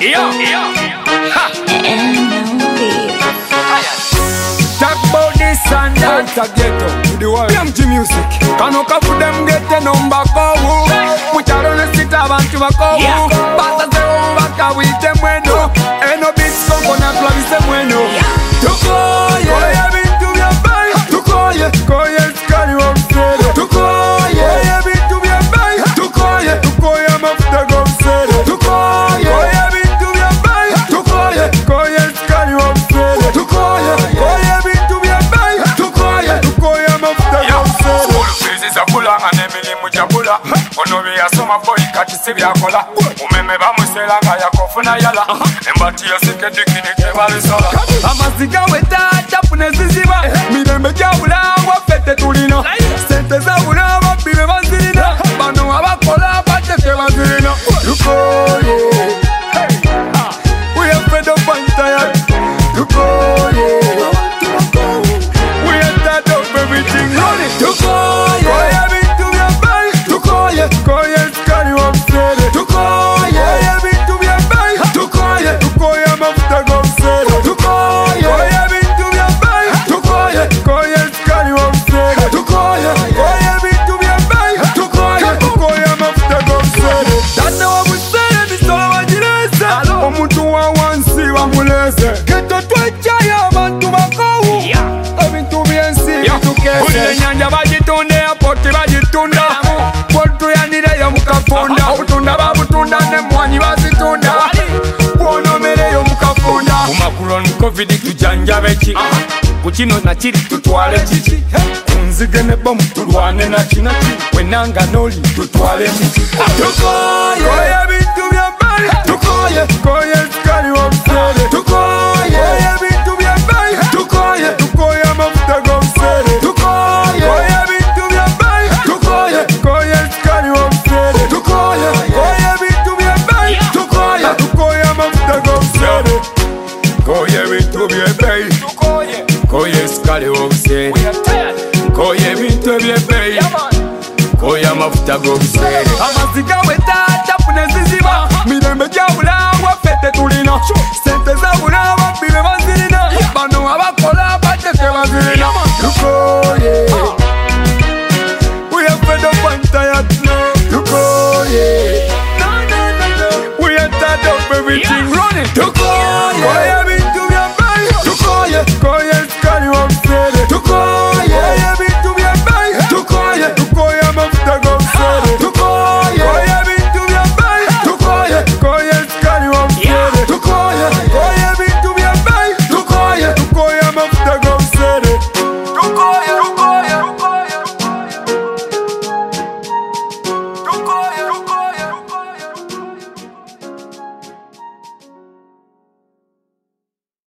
Talk about this and that. It's a ghetto to the world. PMG music. Kanoka for them get the number go. Mucharo necesita abantu bakobu. Pasa se waka with them bueno. Eno beats con a clavice bueno. Tukoye, koye bintu bya bay. Tukoye, koye skari wa msere. Tukoye, koye bintu bya bay. Tukoye, tukoye mafuta go msere. Tukoye, koye bintu bya bay. Tukoye, koye skari wa msere. Tukoye, koye bintu bya bay. Tukoye, tukoye mafuta go msere. Ulufizi za kula anemili mujabula. Onobi ya soma boy kati sibi akola. Umeme bamusela nga yakofuna yala. Embati yosike dikini kebali sola. Amaziga weta tapune ziziba. Mirembe jabula wafete tulino. Sente za ula wapibe bazirina. Bano abakola bateke bazirina. Tukoye, we are fed up and tired. Tukoye, we are tired of everything running. Tukoye, koye bintu bya bay. Tukoye, koye skari wa msere. Tukoye, koye bintu bya bay. Tukoye, tukoye mafuta go msere. Tukoye, koye bintu bya bay. Tukoye, koye skari wa msere. Tukoye, koye bintu bya bay. Tukoye, tukoye mafuta go msere. Dada wa msere misolo wajireza. Omuntu wa wansi wa muleze. Geto twechaya abantu bakowu. Ebintu byensi bitukese. Ulile nyanja bajitunde apoti bajitunda. Kwotu yanireyo mukafunda. Obutunda babutunda nemwanyi bazitunda. Bwonomereyo mukafunda. Kumakulon covid tujanja beki. Kukino nakiri tutwale kiki. Kunzige ne bomu tulwane nakinaki. Wenanga noli tutwale miki. Tukoye, koye bintu bya bay. Tukoye, koye skari wa msere. Tukoye, koye bintu bya bay. Tukoye, tukoye mafuta go msere. Tukoye, koye bintu bya bay. Tukoye, koye skari wa msere. Tukoye, koye bintu bya bay. Tukoye, tukoye mafuta go msere. Koye bintu bya bay. Koye skari wa msere. Koye bintu bya bay. Koye mafuta go msere. Amaziga weta tapune ziziba. Mirembe jabula wafete tulino. Sente za ula wapibe bazirina. Bano abakola bateke bazirina. Tukoye, we are fed up and tired now. Tukoye, we are tired of everything running. Tukoye, koye bintu bya bay. Tukoye, koye skari wa msere. Tukoye, koye bintu bya bay. Tukoye, tukoye mafuta go